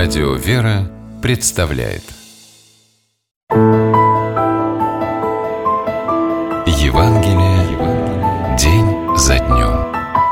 Радио «Вера» представляет Евангелие день за днем.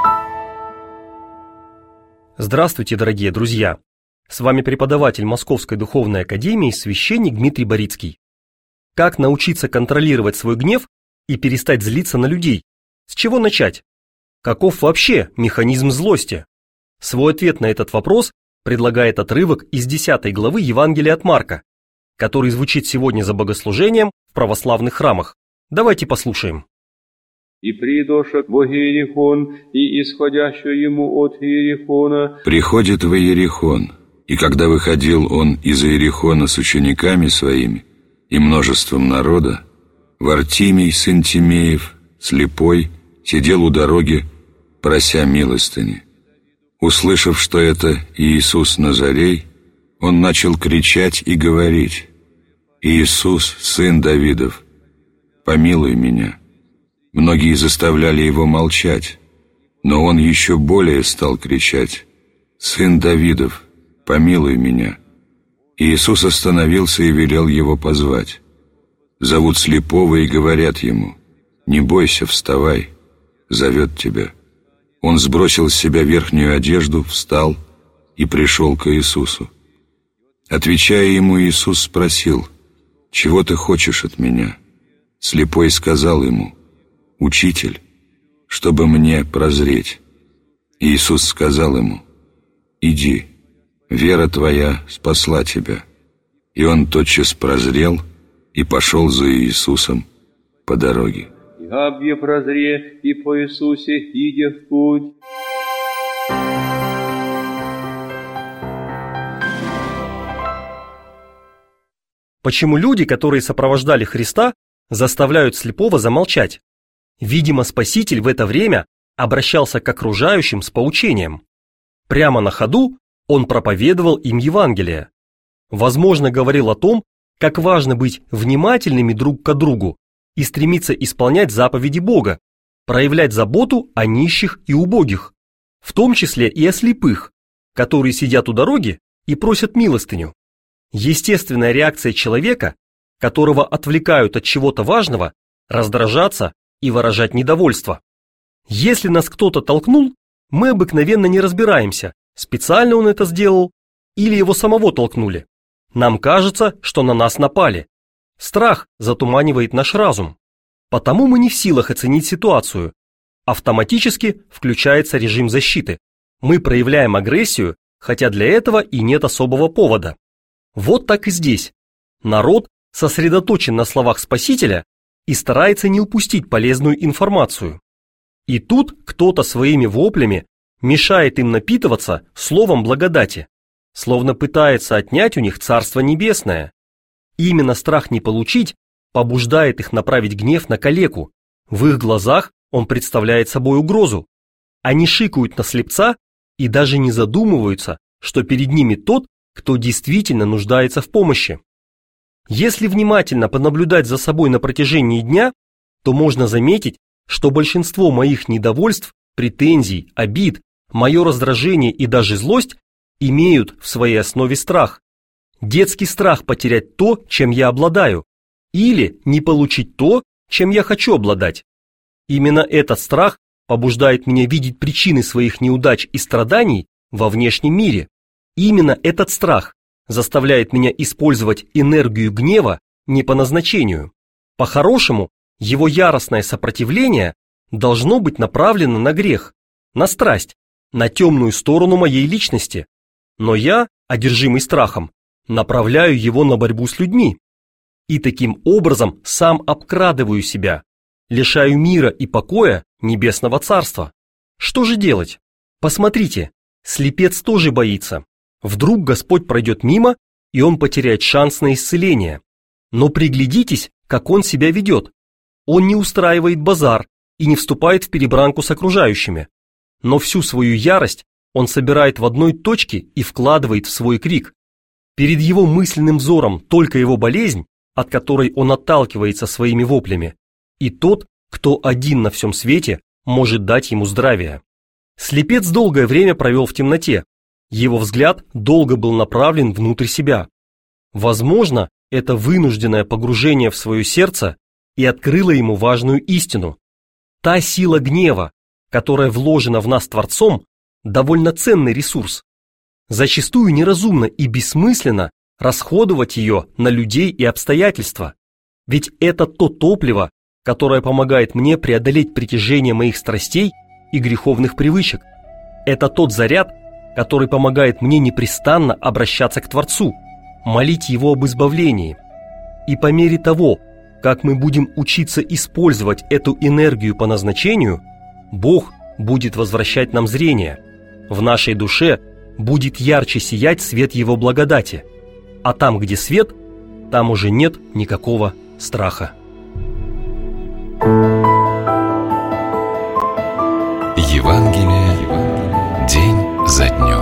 Здравствуйте, дорогие друзья! С вами преподаватель Московской Духовной Академии, священник Дмитрий Борицкий. Как научиться контролировать свой гнев и перестать злиться на людей? С чего начать? Каков вообще механизм злости? Свой ответ на этот вопрос предлагает отрывок из 10 главы Евангелия от Марка, который звучит сегодня за богослужением в православных храмах. Давайте послушаем. «И придошек в Иерихон, и исходящую ему от Иерихона...» Приходит в Иерихон, и когда выходил он из Иерихона с учениками своими и множеством народа, Вартимий, сын Тимеев, слепой, сидел у дороги, прося милостыни. Услышав, что это Иисус Назарей, он начал кричать и говорить: «Иисус, сын Давидов, помилуй меня». Многие заставляли его молчать, но он еще более стал кричать: «Сын Давидов, помилуй меня». Иисус остановился и велел его позвать. Зовут слепого и говорят ему: «Не бойся, вставай, зовет тебя». Он сбросил с себя верхнюю одежду, встал и пришел к Иисусу. Отвечая ему, Иисус спросил: «Чего ты хочешь от меня?» Слепой сказал ему: «Учитель, чтобы мне прозреть». Иисус сказал ему: «Иди, вера твоя спасла тебя». И он тотчас прозрел и пошел за Иисусом по дороге. «Габье прозре, и по Иисусе иде в путь». Почему люди, которые сопровождали Христа, заставляют слепого замолчать? Видимо, Спаситель в это время обращался к окружающим с поучением. Прямо на ходу он проповедовал им Евангелие. Возможно, говорил о том, как важно быть внимательными друг к другу и стремиться исполнять заповеди Бога, проявлять заботу о нищих и убогих, в том числе и о слепых, которые сидят у дороги и просят милостыню. Естественная реакция человека, которого отвлекают от чего-то важного, раздражаться и выражать недовольство. Если нас кто-то толкнул, мы обыкновенно не разбираемся, специально он это сделал или его самого толкнули. Нам кажется, что на нас напали. Страх затуманивает наш разум. Потому мы не в силах оценить ситуацию. Автоматически включается режим защиты. Мы проявляем агрессию, хотя для этого и нет особого повода. Вот так и здесь. Народ сосредоточен на словах Спасителя и старается не упустить полезную информацию. И тут кто-то своими воплями мешает им напитываться словом благодати, словно пытается отнять у них Царство Небесное. Именно страх не получить побуждает их направить гнев на калеку. В их глазах он представляет собой угрозу. Они шикают на слепца и даже не задумываются, что перед ними тот, кто действительно нуждается в помощи. Если внимательно понаблюдать за собой на протяжении дня, то можно заметить, что большинство моих недовольств, претензий, обид, мое раздражение и даже злость имеют в своей основе страх. Детский страх потерять то, чем я обладаю, или не получить то, чем я хочу обладать. Именно этот страх побуждает меня видеть причины своих неудач и страданий во внешнем мире. Именно этот страх заставляет меня использовать энергию гнева не по назначению. По-хорошему, его яростное сопротивление должно быть направлено на грех, на страсть, на темную сторону моей личности. Но я, одержимый страхом, направляю его на борьбу с людьми. И таким образом сам обкрадываю себя, лишаю мира и покоя Небесного Царства. Что же делать? Посмотрите, слепец тоже боится. Вдруг Господь пройдет мимо, и он потеряет шанс на исцеление. Но приглядитесь, как он себя ведет. Он не устраивает базар и не вступает в перебранку с окружающими. Но всю свою ярость он собирает в одной точке и вкладывает в свой крик. Перед его мысленным взором только его болезнь, от которой он отталкивается своими воплями, и тот, кто один на всем свете может дать ему здравие. Слепец долгое время провел в темноте. Его взгляд долго был направлен внутрь себя. Возможно, это вынужденное погружение в свое сердце и открыло ему важную истину. Та сила гнева, которая вложена в нас Творцом, довольно ценный ресурс. Зачастую неразумно и бессмысленно расходовать ее на людей и обстоятельства. Ведь это то топливо, которое помогает мне преодолеть притяжение моих страстей и греховных привычек. Это тот заряд, который помогает мне непрестанно обращаться к Творцу, молить Его об избавлении. И по мере того, как мы будем учиться использовать эту энергию по назначению, Бог будет возвращать нам зрение. В нашей душе будет ярче сиять свет Его благодати. А там, где свет, там уже нет никакого страха. Евангелие день за днем.